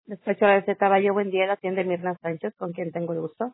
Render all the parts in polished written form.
Despacho de Caballo, buen día, la atiende Mirna Sánchez, con quien tengo el gusto.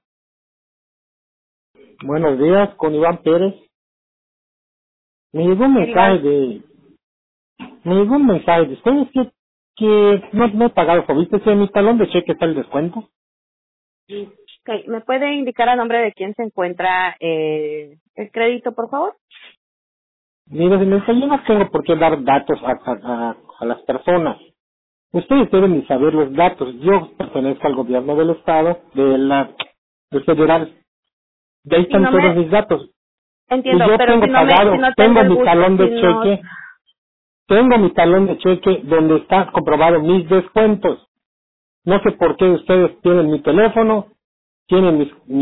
Buenos días, con Iván Pérez. Me llegó un mensaje Iván, de, me llegó un mensaje de ustedes que no he pagado, ¿viste? Si en mi talón de cheque está el descuento. okay. ¿Me puede indicar a nombre de quién se encuentra el crédito, por favor? Mire, señor, yo no tengo por qué dar datos a las personas. Ustedes deben de saber los datos. Yo pertenezco al gobierno del estado, del federal. De ahí Si están no todos me, mis datos. Y entiendo, yo pero tengo si pagado, no tengo tengo el mi gusto, talón de cheque, tengo mi talón de cheque donde está comprobado mis descuentos. No sé por qué ustedes tienen mi teléfono, tienen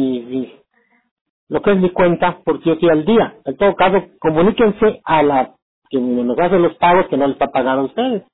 lo que es mi cuenta, porque yo estoy al día. En todo caso, comuníquense a la que nos hace los pagos que no les ha pagado a ustedes.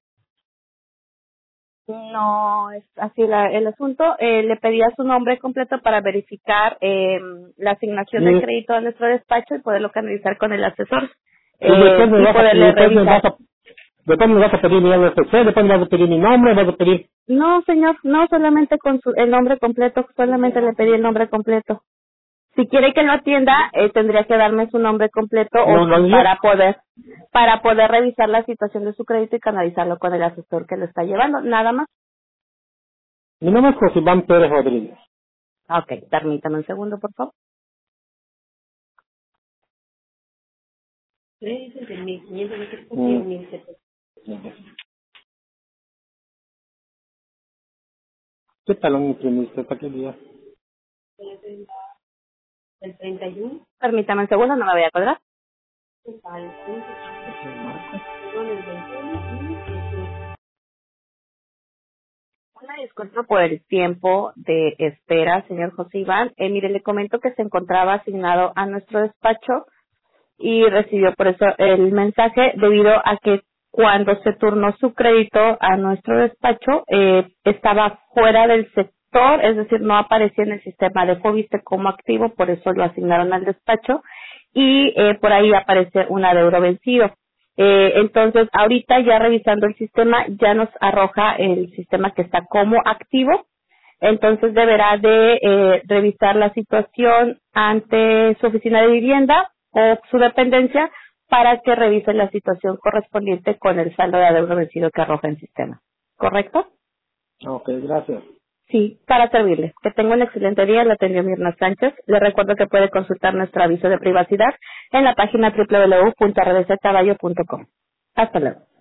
no es así el asunto. Le pedía su nombre completo para verificar la asignación de Y, crédito a nuestro despacho y poderlo canalizar con el asesor y después y poderle revisar. después me vas a pedir mi NFC, después me vas a pedir mi nombre, me vas a pedir... No, señor, no solamente con el nombre completo, solamente le pedí el nombre completo. Si quiere que lo atienda, tendría que darme su nombre completo No, no, para poder revisar la situación de su crédito y canalizarlo con el asesor que lo está llevando, nada más. mi nombre es José Iván Pérez Rodríguez. Ok, permítame un segundo, por favor. Mm. ¿Qué talón imprimiste? ¿Para qué día? Permítame un segundo, no me voy a colgar. Una disculpa por el tiempo de espera, señor José Iván. Mire, le comento que se encontraba asignado a nuestro despacho y recibió por eso el mensaje debido a que cuando se turnó su crédito a nuestro despacho estaba fuera del sector, es decir, no aparecía en el sistema de Fobiste como activo, por eso lo asignaron al despacho y por ahí aparece un adeudo vencido. Entonces, ahorita ya revisando el sistema, ya nos arroja el sistema que está como activo, entonces deberá de revisar la situación ante su oficina de vivienda o su dependencia para que revise la situación correspondiente con el saldo de adeudo vencido que arroja el sistema. ¿Correcto? Ok, gracias. Sí, para servirle. Que tenga un excelente día. Le atendió Mirna Sánchez. Le recuerdo que puede consultar nuestro aviso de privacidad en la página www.rdccaballo.com. Hasta luego.